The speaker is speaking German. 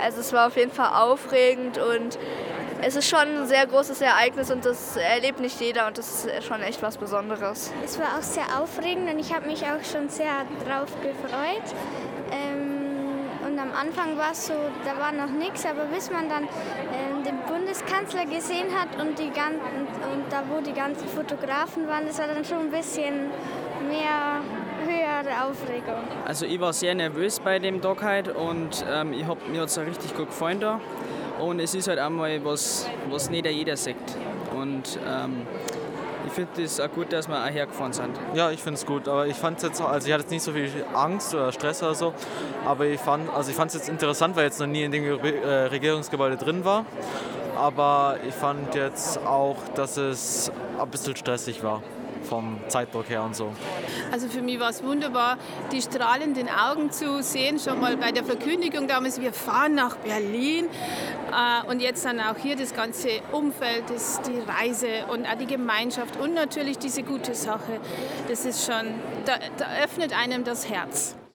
Also es war auf jeden Fall aufregend und es ist schon ein sehr großes Ereignis und das erlebt nicht jeder und das ist schon echt was Besonderes. Es war auch sehr aufregend und ich habe mich auch schon sehr drauf gefreut. Und am Anfang war es so, da war noch nichts, aber bis man dann den Bundeskanzler gesehen hat und da wo die ganzen Fotografen waren, das war dann schon ein bisschen mehr höhere Aufregung. Also ich war sehr nervös bei dem Tag heute und mir hat es richtig gut gefallen da. Und es ist halt einmal was nicht jeder sieht. Und ich finde es auch gut, dass wir auch hergefahren sind. Ja, ich finde es gut, aber ich fand jetzt, also ich hatte jetzt nicht so viel Angst oder Stress oder so, aber ich fand es jetzt interessant, weil ich jetzt noch nie in dem Regierungsgebäude drin war. Aber ich fand jetzt auch, dass es ein bisschen stressig war vom Zeitdruck her und so. Also für mich war es wunderbar, die strahlenden Augen zu sehen, schon mal bei der Verkündigung damals, wir fahren nach Berlin und jetzt dann auch hier das ganze Umfeld, die Reise und auch die Gemeinschaft und natürlich diese gute Sache, das ist schon, da öffnet einem das Herz.